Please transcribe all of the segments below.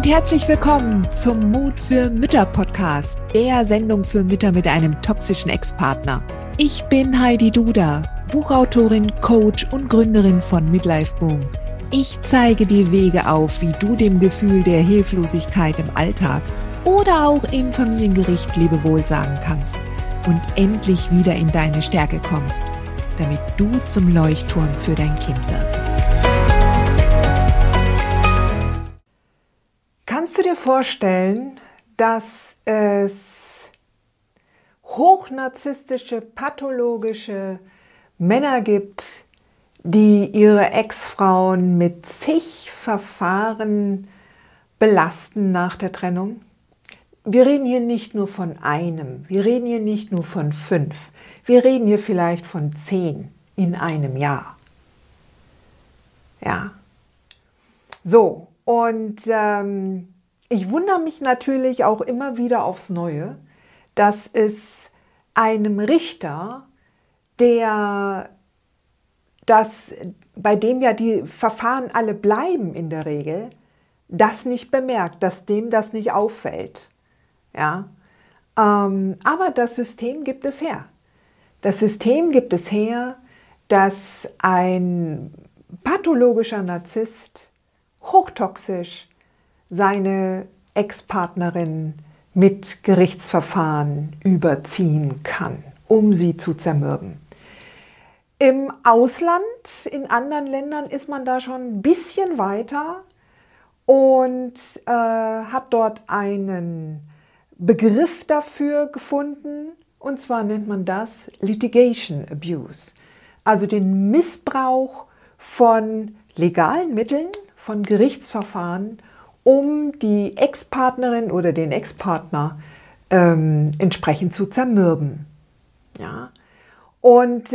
und herzlich willkommen zum Mut für Mütter Podcast, der Sendung für Mütter mit einem toxischen Ex-Partner. Ich bin Heidi Duda, Buchautorin, Coach und Gründerin von Midlife Boom. Ich zeige dir Wege auf, wie du dem Gefühl der Hilflosigkeit im Alltag oder auch im Familiengericht Lebewohl sagen kannst und endlich wieder in deine Stärke kommst, damit du zum Leuchtturm für dein Kind wirst. Kannst du dir vorstellen, dass es hochnarzisstische, pathologische Männer gibt, die ihre Ex-Frauen mit zig Verfahren belasten nach der Trennung? Wir reden hier nicht nur von einem, wir reden hier nicht nur von 5, wir reden hier vielleicht von 10 in einem Jahr. Ja. So, und ich wundere mich natürlich auch immer wieder aufs Neue, dass es einem Richter, bei dem ja die Verfahren alle bleiben in der Regel, das nicht bemerkt, dass dem das nicht auffällt. Ja? Aber das System gibt es her. Das System gibt es her, dass ein pathologischer Narzisst hochtoxisch seine Ex-Partnerin mit Gerichtsverfahren überziehen kann, um sie zu zermürben. Im Ausland, in anderen Ländern, ist man da schon ein bisschen weiter und hat dort einen Begriff dafür gefunden, und zwar nennt man das Litigation Abuse, also den Missbrauch von legalen Mitteln, von Gerichtsverfahren, um die Ex-Partnerin oder den Ex-Partner entsprechend zu zermürben. Ja? Und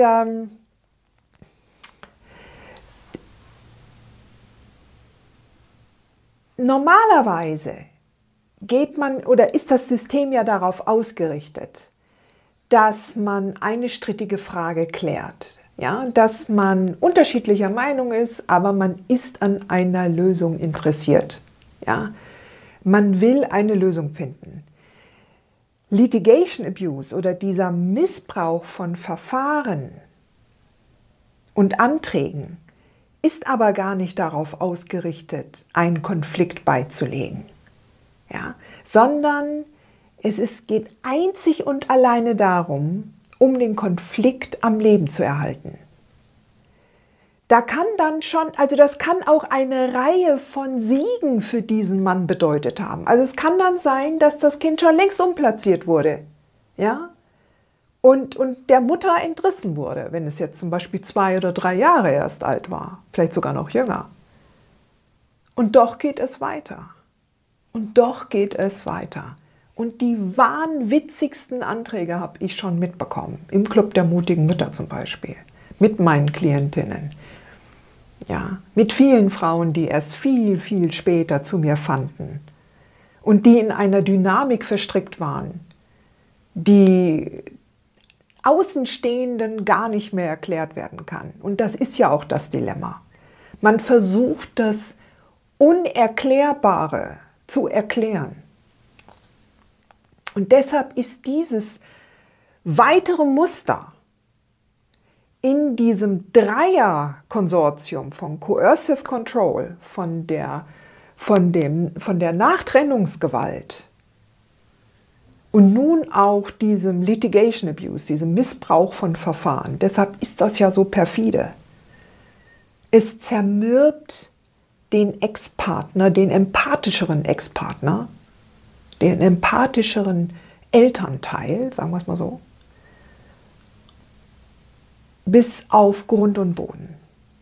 normalerweise ist das System ja darauf ausgerichtet, dass man eine strittige Frage klärt. Ja, dass man unterschiedlicher Meinung ist, aber man ist an einer Lösung interessiert. Ja, man will eine Lösung finden. Litigation Abuse oder dieser Missbrauch von Verfahren und Anträgen ist aber gar nicht darauf ausgerichtet, einen Konflikt beizulegen, ja, sondern geht einzig und alleine darum, um den Konflikt am Leben zu erhalten. Das kann auch eine Reihe von Siegen für diesen Mann bedeutet haben. Also es kann dann sein, dass das Kind schon längst umplatziert wurde, ja, und der Mutter entrissen wurde, wenn es jetzt zum Beispiel 2 oder 3 Jahre erst alt war, vielleicht sogar noch jünger. Und doch geht es weiter. Und doch geht es weiter. Und die wahnwitzigsten Anträge habe ich schon mitbekommen. Im Club der mutigen Mütter zum Beispiel. Mit meinen Klientinnen. Ja, mit vielen Frauen, die erst viel, viel später zu mir fanden. Und die in einer Dynamik verstrickt waren, die Außenstehenden gar nicht mehr erklärt werden kann. Und das ist ja auch das Dilemma. Man versucht, das Unerklärbare zu erklären. Und deshalb ist dieses weitere Muster in diesem Dreier-Konsortium von Coercive Control, von der Nachtrennungsgewalt und nun auch diesem Litigation Abuse, diesem Missbrauch von Verfahren. Deshalb ist das ja so perfide. Es zermürbt den Ex-Partner, den empathischeren Ex-Partner, den empathischeren Elternteil, sagen wir es mal so, bis auf Grund und Boden.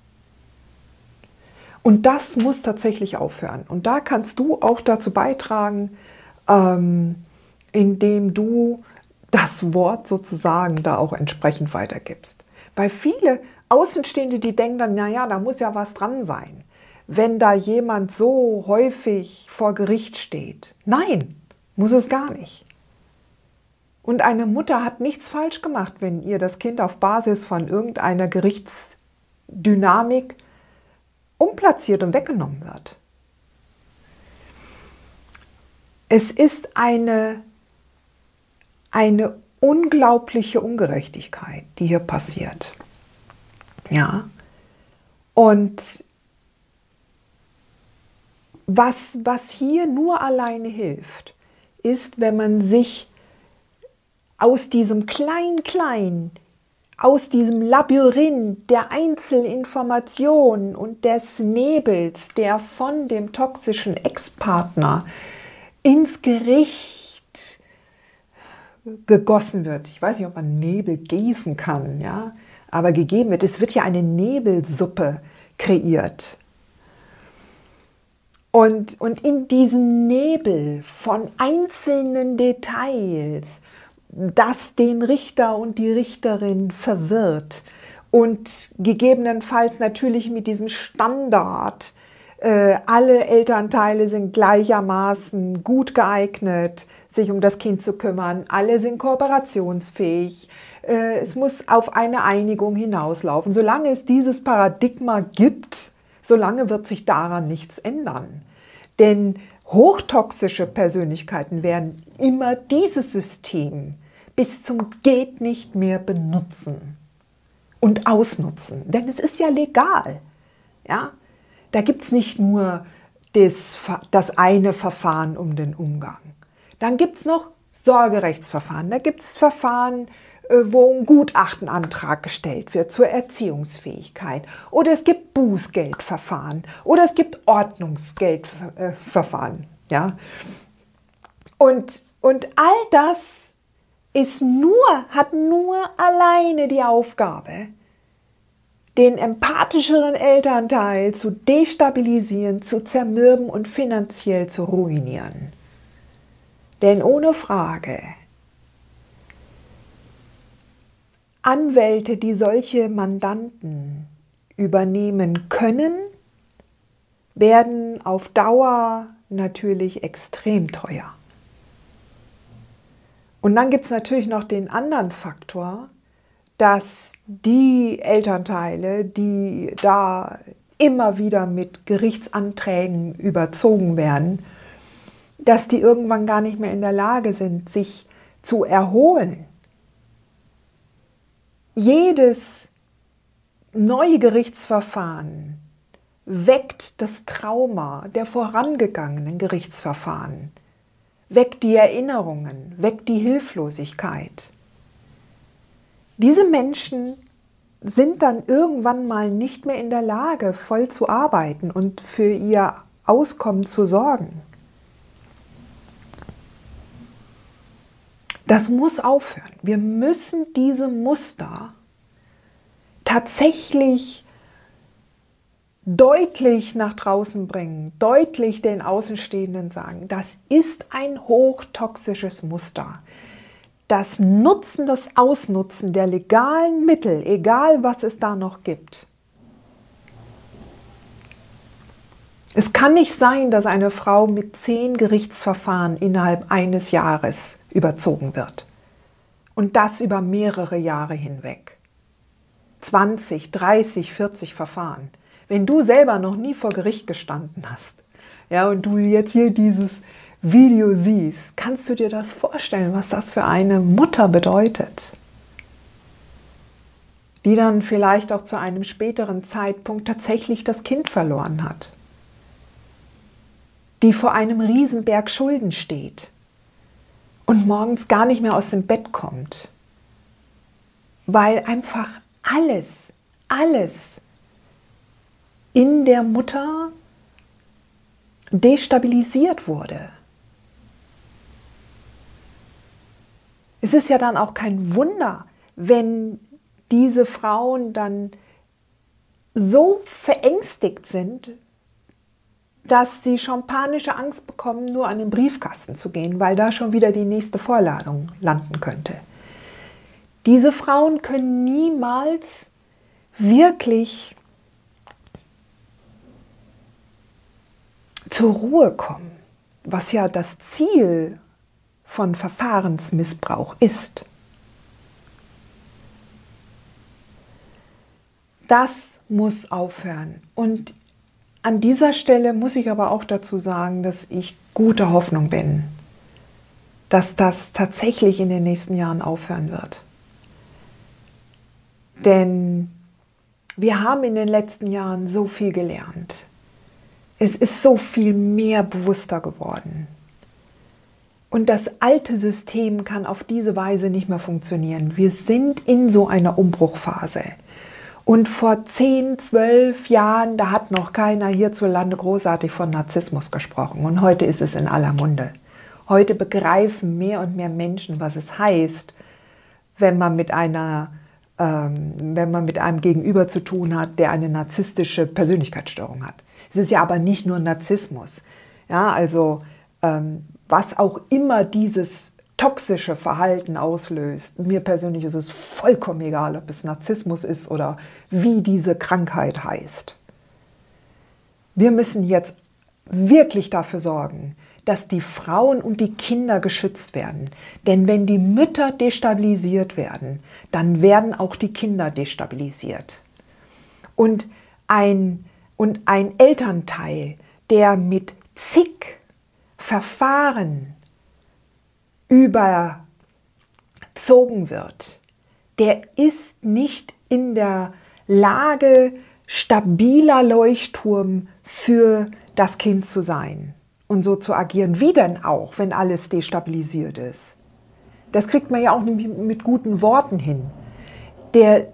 Und das muss tatsächlich aufhören. Und da kannst du auch dazu beitragen, indem du das Wort sozusagen da auch entsprechend weitergibst. Weil viele Außenstehende, die denken dann, naja, da muss ja was dran sein, wenn da jemand so häufig vor Gericht steht. Nein, muss es gar nicht. Und eine Mutter hat nichts falsch gemacht, wenn ihr das Kind auf Basis von irgendeiner Gerichtsdynamik umplatziert und weggenommen wird. Es ist eine unglaubliche Ungerechtigkeit, die hier passiert. Ja. Und was hier nur alleine hilft, ist, wenn man sich aus diesem Klein-Klein, aus diesem Labyrinth der Einzelinformationen und des Nebels, der von dem toxischen Ex-Partner ins Gericht gegossen wird. Ich weiß nicht, ob man Nebel gießen kann, ja, aber gegeben wird. Es wird ja eine Nebelsuppe kreiert. Und in diesem Nebel von einzelnen Details, das den Richter und die Richterin verwirrt und gegebenenfalls natürlich mit diesem Standard, alle Elternteile sind gleichermaßen gut geeignet, sich um das Kind zu kümmern, alle sind kooperationsfähig, es muss auf eine Einigung hinauslaufen. Solange es dieses Paradigma gibt, solange wird sich daran nichts ändern. Denn hochtoxische Persönlichkeiten werden immer dieses System bis zum geht nicht mehr benutzen und ausnutzen. Denn es ist ja legal. Ja? Da gibt es nicht nur das eine Verfahren um den Umgang. Dann gibt es noch Sorgerechtsverfahren. Da gibt es Verfahren, wo ein Gutachtenantrag gestellt wird zur Erziehungsfähigkeit. Oder es gibt Bußgeldverfahren. Oder es gibt Ordnungsgeldverfahren. Ja? Und all das hat nur alleine die Aufgabe, den empathischeren Elternteil zu destabilisieren, zu zermürben und finanziell zu ruinieren. Denn ohne Frage, Anwälte, die solche Mandanten übernehmen können, werden auf Dauer natürlich extrem teuer. Und dann gibt es natürlich noch den anderen Faktor, dass die Elternteile, die da immer wieder mit Gerichtsanträgen überzogen werden, dass die irgendwann gar nicht mehr in der Lage sind, sich zu erholen. Jedes neue Gerichtsverfahren weckt das Trauma der vorangegangenen Gerichtsverfahren, weckt die Erinnerungen, weckt die Hilflosigkeit. Diese Menschen sind dann irgendwann mal nicht mehr in der Lage, voll zu arbeiten und für ihr Auskommen zu sorgen. Das muss aufhören. Wir müssen diese Muster tatsächlich deutlich nach draußen bringen, deutlich den Außenstehenden sagen, das ist ein hochtoxisches Muster. Das Nutzen, das Ausnutzen der legalen Mittel, egal was es da noch gibt. Es kann nicht sein, dass eine Frau mit 10 Gerichtsverfahren innerhalb eines Jahres überzogen wird. Und das über mehrere Jahre hinweg. 20, 30, 40 Verfahren. Wenn du selber noch nie vor Gericht gestanden hast, ja, und du jetzt hier dieses Video siehst, kannst du dir das vorstellen, was das für eine Mutter bedeutet, die dann vielleicht auch zu einem späteren Zeitpunkt tatsächlich das Kind verloren hat, die vor einem Riesenberg Schulden steht und morgens gar nicht mehr aus dem Bett kommt, weil einfach alles in der Mutter destabilisiert wurde. Es ist ja dann auch kein Wunder, wenn diese Frauen dann so verängstigt sind, dass sie schon panische Angst bekommen, nur an den Briefkasten zu gehen, weil da schon wieder die nächste Vorladung landen könnte. Diese Frauen können niemals wirklich zur Ruhe kommen, was ja das Ziel von Verfahrensmissbrauch ist. Das muss aufhören. Und an dieser Stelle muss ich aber auch dazu sagen, dass ich guter Hoffnung bin, dass das tatsächlich in den nächsten Jahren aufhören wird. Denn wir haben in den letzten Jahren so viel gelernt. Es ist so viel mehr bewusster geworden. Und das alte System kann auf diese Weise nicht mehr funktionieren. Wir sind in so einer Umbruchphase. Und vor 10, 12 Jahren, da hat noch keiner hierzulande großartig von Narzissmus gesprochen. Und heute ist es in aller Munde. Heute begreifen mehr und mehr Menschen, was es heißt, wenn man mit einem Gegenüber zu tun hat, der eine narzisstische Persönlichkeitsstörung hat. Es ist ja aber nicht nur Narzissmus. Ja, also was auch immer dieses toxische Verhalten auslöst. Mir persönlich ist es vollkommen egal, ob es Narzissmus ist oder wie diese Krankheit heißt. Wir müssen jetzt wirklich dafür sorgen, dass die Frauen und die Kinder geschützt werden. Denn wenn die Mütter destabilisiert werden, dann werden auch die Kinder destabilisiert. Und ein Elternteil, der mit zig Verfahren überzogen wird, der ist nicht in der Lage, stabiler Leuchtturm für das Kind zu sein und so zu agieren. Wie denn auch, wenn alles destabilisiert ist? Das kriegt man ja auch nicht mit guten Worten hin. Der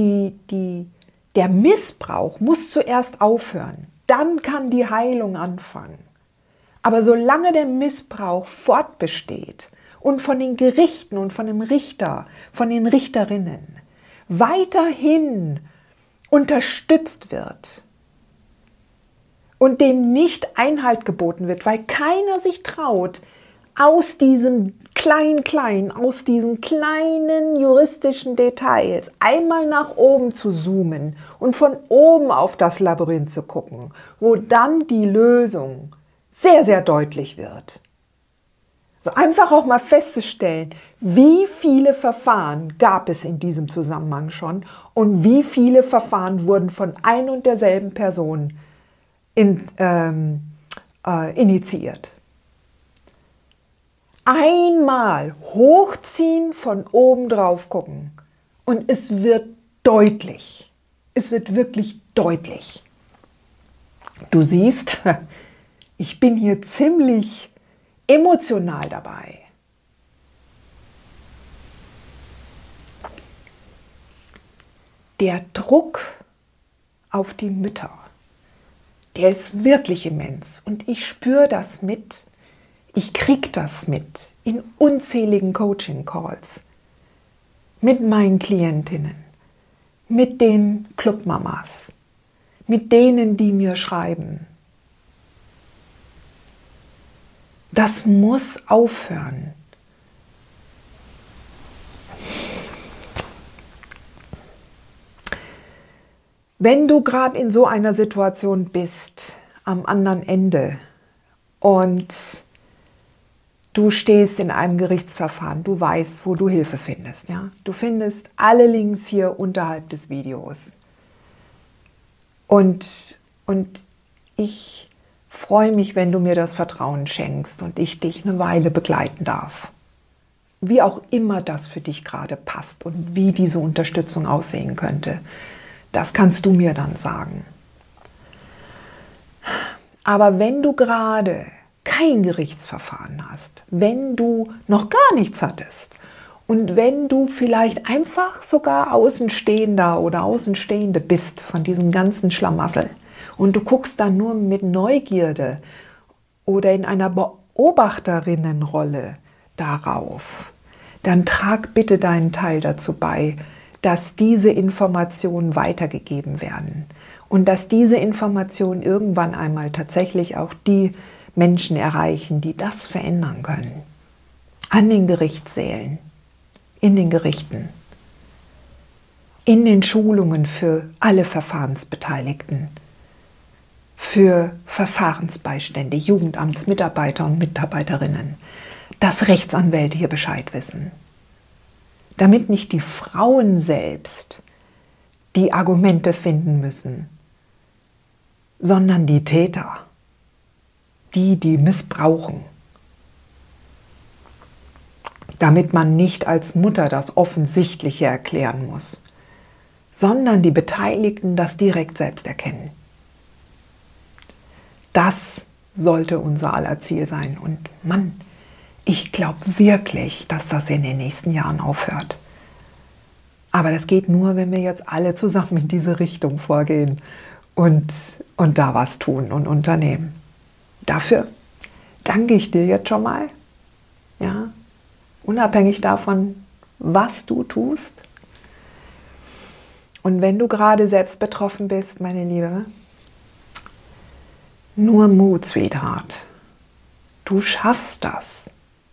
Missbrauch muss zuerst aufhören, dann kann die Heilung anfangen. Aber solange der Missbrauch fortbesteht und von den Gerichten und von dem Richter, von den Richterinnen weiterhin unterstützt wird und dem nicht Einhalt geboten wird, weil keiner sich traut, aus diesen aus diesen kleinen juristischen Details einmal nach oben zu zoomen und von oben auf das Labyrinth zu gucken, wo dann die Lösung sehr, sehr deutlich wird. So einfach auch mal festzustellen, wie viele Verfahren gab es in diesem Zusammenhang schon und wie viele Verfahren wurden von ein und derselben Person initiiert. Einmal hochziehen, von oben drauf gucken und es wird deutlich. Es wird wirklich deutlich. Du siehst, ich bin hier ziemlich emotional dabei. Der Druck auf die Mütter, der ist wirklich immens und ich spüre das mit. Ich kriege das mit in unzähligen Coaching-Calls, mit meinen Klientinnen, mit den Clubmamas, mit denen, die mir schreiben. Das muss aufhören. Wenn du gerade in so einer Situation bist, am anderen Ende, und du stehst in einem Gerichtsverfahren, du weißt, wo du Hilfe findest. Ja? Du findest alle Links hier unterhalb des Videos. Und ich freue mich, wenn du mir das Vertrauen schenkst und ich dich eine Weile begleiten darf. Wie auch immer das für dich gerade passt und wie diese Unterstützung aussehen könnte, das kannst du mir dann sagen. Aber wenn du gerade kein Gerichtsverfahren hast, wenn du noch gar nichts hattest und wenn du vielleicht einfach sogar Außenstehender oder Außenstehende bist von diesem ganzen Schlamassel und du guckst dann nur mit Neugierde oder in einer Beobachterinnenrolle darauf, dann trag bitte deinen Teil dazu bei, dass diese Informationen weitergegeben werden und dass diese Informationen irgendwann einmal tatsächlich auch die Menschen erreichen, die das verändern können. An den Gerichtssälen, in den Gerichten, in den Schulungen für alle Verfahrensbeteiligten, für Verfahrensbeistände, Jugendamtsmitarbeiter und Mitarbeiterinnen, dass Rechtsanwälte hier Bescheid wissen. Damit nicht die Frauen selbst die Argumente finden müssen, sondern die Täter, die missbrauchen. damit man nicht als Mutter das Offensichtliche erklären muss, sondern die Beteiligten das direkt selbst erkennen. Das sollte unser aller Ziel sein. Und Mann, ich glaube wirklich, dass das in den nächsten Jahren aufhört. Aber das geht nur, wenn wir jetzt alle zusammen in diese Richtung vorgehen und da was tun und unternehmen. Dafür danke ich dir jetzt schon mal, ja, unabhängig davon, was du tust. Und wenn du gerade selbst betroffen bist, meine Liebe, nur Mut, Sweetheart. Du schaffst das.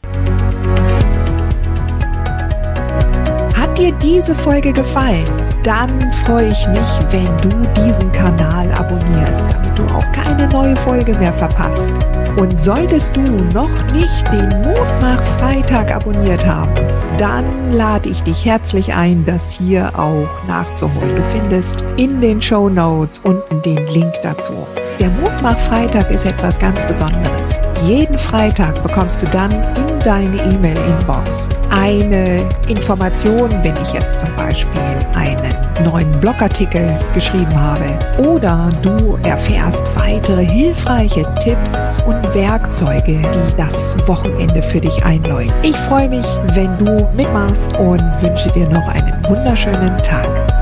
Hat dir diese Folge gefallen? Dann freue ich mich, wenn du diesen Kanal abonnierst, damit du auch keine neue Folge mehr verpasst. Und solltest du noch nicht den Mutmach-Freitag abonniert haben, dann lade ich dich herzlich ein, das hier auch nachzuholen. Du findest in den Shownotes unten den Link dazu. Der Mutmach-Freitag ist etwas ganz Besonderes. Jeden Freitag bekommst du dann in deine E-Mail-Inbox eine Information, wenn ich jetzt zum Beispiel einen neuen Blogartikel geschrieben habe, oder du erfährst weitere hilfreiche Tipps und Werkzeuge, die das Wochenende für dich einläuten. Ich freue mich, wenn du mitmachst und wünsche dir noch einen wunderschönen Tag.